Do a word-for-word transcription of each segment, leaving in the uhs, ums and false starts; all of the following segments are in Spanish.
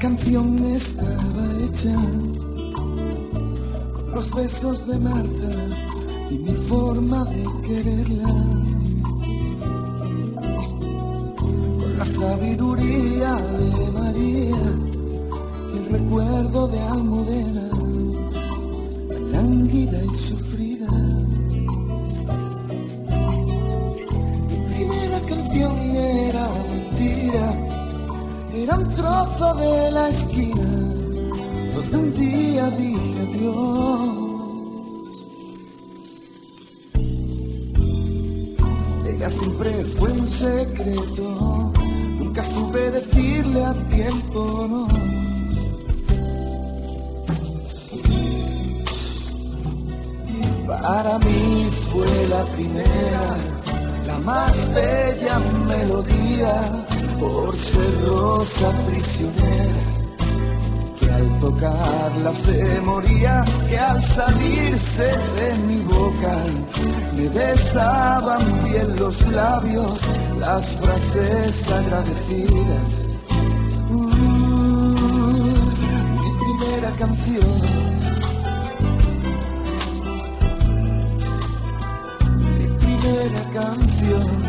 canción estaba hecha con los besos de Marta y mi forma de quererla, con la sabiduría de María y el recuerdo de Almudena, lánguida y sufrida. Mi primera canción era mentira, era un trozo de la esquina donde un día dije adiós. Ella siempre fue un secreto, nunca supe decirle a tiempo no. Para mí fue la primera, la más bella melodía, por ser rosa prisionera, que al tocarla se moría, que al salirse de mi boca me besaban bien los labios, las frases agradecidas. Uh, mi primera canción, mi primera canción.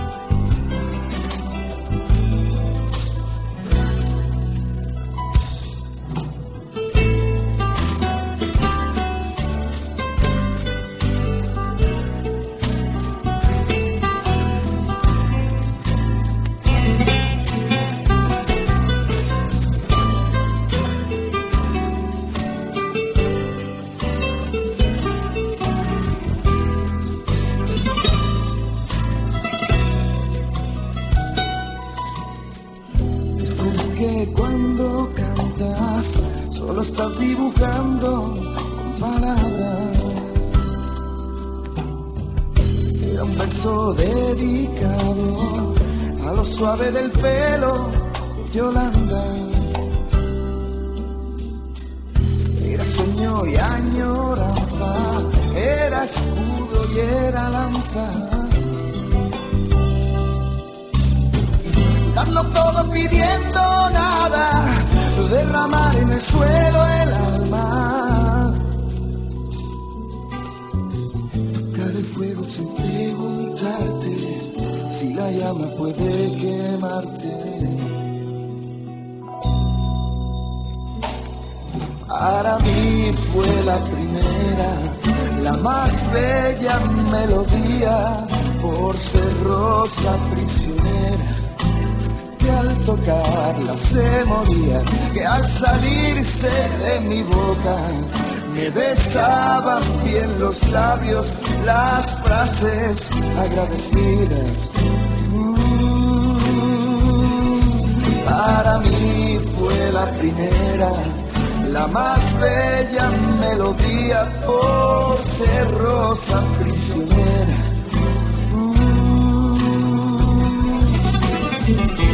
Cuando cantas solo estás dibujando con palabras. Era un verso dedicado a lo suave del pelo de Yolanda. Era sueño y añoranza, era escudo y era lanza. Darlo todo pidiendo nada, derramar en el suelo el alma. Tocar el fuego sin preguntarte si la llama puede quemarte. Para mí fue la primera, la más bella melodía, por ser rosa prisionera, que al tocarla se moría, que al salirse de mi boca me besaban bien los labios, las frases agradecidas. Mm, para mí fue la primera, la más bella melodía, por ser rosa prisionera. Mm,